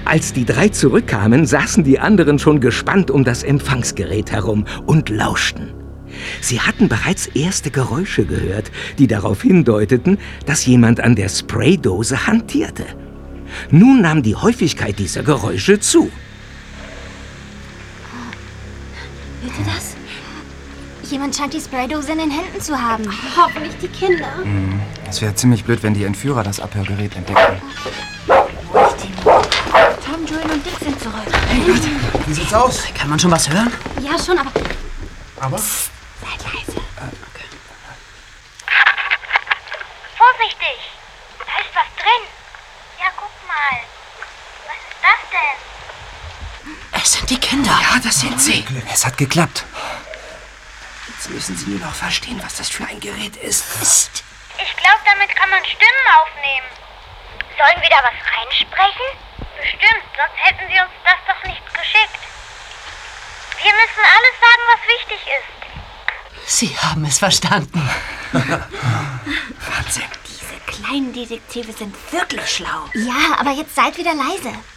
Als die 3 zurückkamen, saßen die anderen schon gespannt um das Empfangsgerät herum und lauschten. Sie hatten bereits erste Geräusche gehört, die darauf hindeuteten, dass jemand an der Spraydose hantierte. Nun nahm die Häufigkeit dieser Geräusche zu. Hört ihr das? Jemand scheint die Spraydose in den Händen zu haben. Hoffentlich die Kinder. Es wäre ziemlich blöd, wenn die Entführer das Abhörgerät entdecken. Tom, Joel und Dick sind zurück. Hey, warte. Wie sieht's aus? Kann man schon was hören? Ja, schon, aber... Aber? Psst, seid leise. Okay. Vorsichtig! Da ist was drin. Ja, guck mal. Was ist das denn? Es sind die Kinder. Ja, das sind sie. Es hat geklappt. Jetzt müssen sie nur noch verstehen, was das für ein Gerät ist. Psst. Ich glaube, damit kann man Stimmen aufnehmen. Sollen wir da was reinsprechen? Bestimmt, sonst hätten sie uns das doch nicht geschickt. Wir müssen alles sagen, was wichtig ist. Sie haben es verstanden. Wahnsinn. Diese kleinen Detektive sind wirklich schlau. Ja, aber jetzt seid wieder leise.